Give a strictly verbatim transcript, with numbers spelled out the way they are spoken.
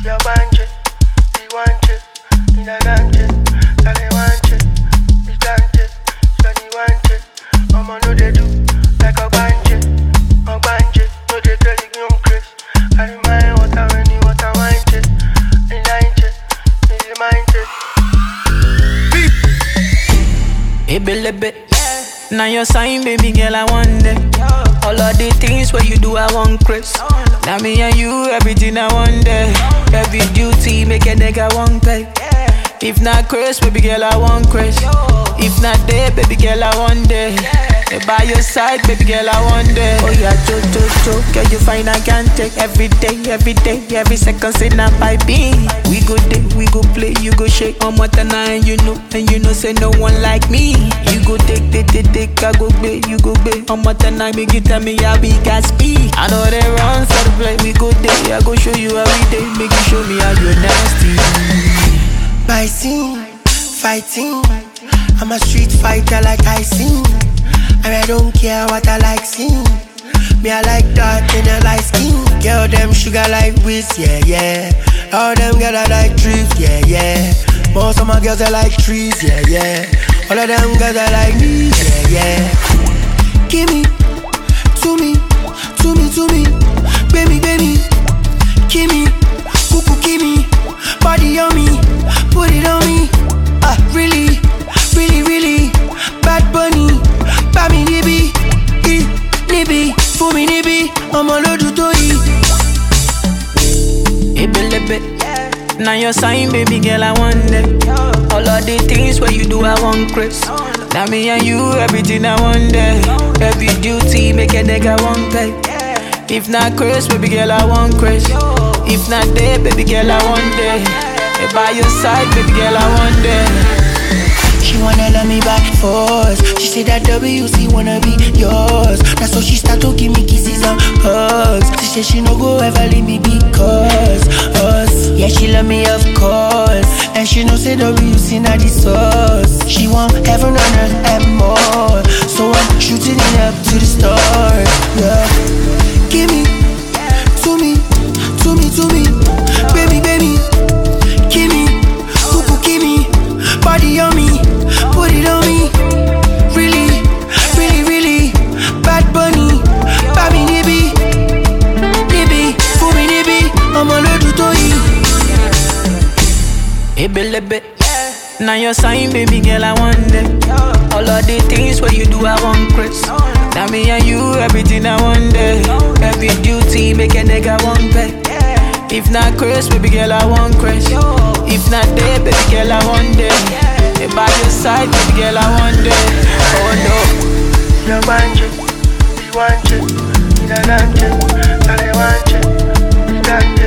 You want it, you want it, you don't want it, so they want it, you want it, so they want it. Mama know they do like a bandit, a bandit. No they tell you young Chris. I remind what I when you what I want it, you like it, you mind it. Hey, Billy, bit. Now your sign, baby girl, I want it. All of the things where you do, I want Chris. Now me and you, everything I want there. Every duty, make a nigga want pay. If not Chris, baby girl, I want Chris. If not there, baby girl, I want there. By your side, baby girl, I want there. Oh yeah, cho cho cho, girl you find I can't take. Every day, every day, every second, say not by me. We go day, we go play, you go shake. I'm what and I, and you know, and you know, say no one like me. You go take, take, take, take, I go play, you go play. I'm what and I, make you tell me how we got speed. I know they run for the play, we go day, I go show you every day, make you show me how you're nasty. My scene, fighting. I'm a street fighter like Tyson. And I don't care what I like seeing. Me I like dark and I like skin. Girl them sugar like whiz, yeah, yeah. All them girls I like trees, yeah, yeah. Most of my girls I like trees, yeah, yeah. All of them girls I like me, yeah, yeah. Give me, to me, to me, to me. Baby, baby, give me, cuckoo, give me. Body on me, put it on me. Ah, really, really, really. Bad bunny. Bami nibi, i, nibi, fumi nibi, I'ma load you to eat. Hey, Billy, bit. Now your sign, baby girl, I want it. All of the things where you do, I want Chris. Now me and you, everything I want there. Every duty, make a nigga want pay. If not Chris, baby girl, I want Chris. If not there, baby girl, I want there. By your side, baby girl, I want there. She wanna love me back force. She said that W C wanna be yours. That's so she start to give me kisses and hugs. She said she no go ever leave me because us. Yeah, she love me of course. And she know say W C not the source. She want heaven on earth and more. So I'm shooting it up to the stars. Yeah. Give me, to me, to me, to me. Baby, baby, give me, cuckoo, give me. Body on me. Put it on me, really, really, really. Bad bunny, Bami nibi, nibi, fumi nibi, I'ma load you to eat. Hey, Billy, bit. Now your sign, baby girl, I want it. All of the things where you do, I want Chris. Now me and you, everything I want there. Every duty, make a nigga want pay. If not Chris, baby girl, I want Chris. If not there, baby girl, I want there. By your side, baby girl, I want it. Oh no. You want it, you want it, you don't want it, so they want it, you want it.